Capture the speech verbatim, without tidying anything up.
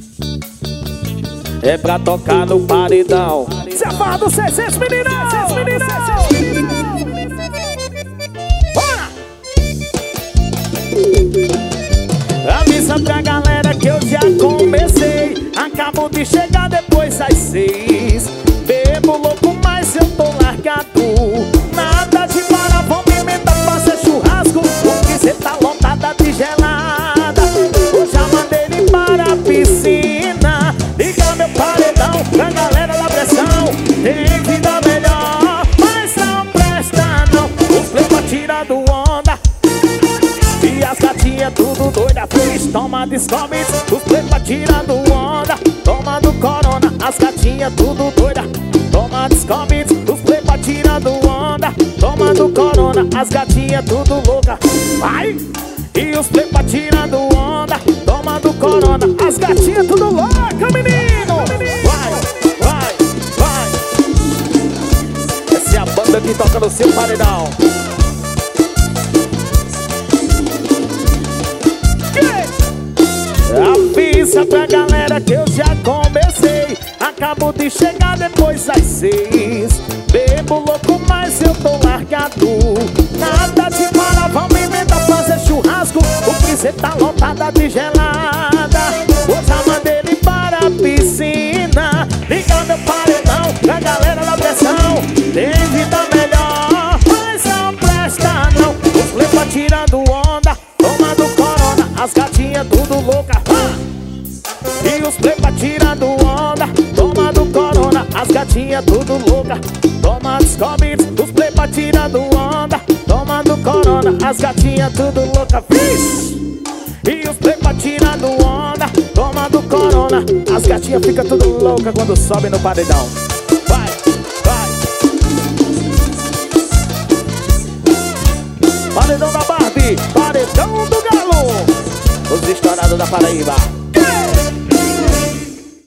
É pra tocar no paredão. Safado, cês, cês, meninão, cês, meninão. Bora! Avisa pra galera que eu já comecei. Acabo de chegar depois das seis. Bebo louco, mas eu tô largado. Nada de parar, vou me inventar, fazer churrasco. Porque cê tá lotada de gelada. Eu já mandei ele para a piscina. Liga meu paredão pra galera da pressão. Tem vida melhor, mas não presta não. Os plepa tirando onda e as gatinhas tudo doida. Please, toma descobre. Os plepa tirando onda, tomando corona. As gatinhas tudo doida. Toma descobre. Os plepa tirando onda, tomando corona. As gatinhas tudo louca. Vai! E os plepa tirando onda, tomando corona. As gatinhas tudo louca, menino! Vai, vai, vai! Essa é a banda que toca no seu paredão. Avisa pra galera que eu já comecei. Acabo de chegar depois das seis. Bebo louco, mas eu tô largado. Nada de parar, vamos inventar, fazer churrasco. Porque cê tá lotada de gelada. Vou já mandei ele para a piscina. Liga meu paredão pra galera da pressão. Tem vida melhor, mas não presta não. Os plepa tirando onda, tomando corona. As gatinhas tudo louca. E os plepa tirando onda, tomando corona. As gatinhas tudo louca. Toma descobre. Os plepa tirando onda, tomando corona. As gatinhas tudo louca. Vixe! E os plepa tirando onda, tomando corona. As gatinhas ficam tudo louca quando sobem no paredão. Vai, vai. Paredão da Barbie, paredão do Galo. Os estourados da Paraíba.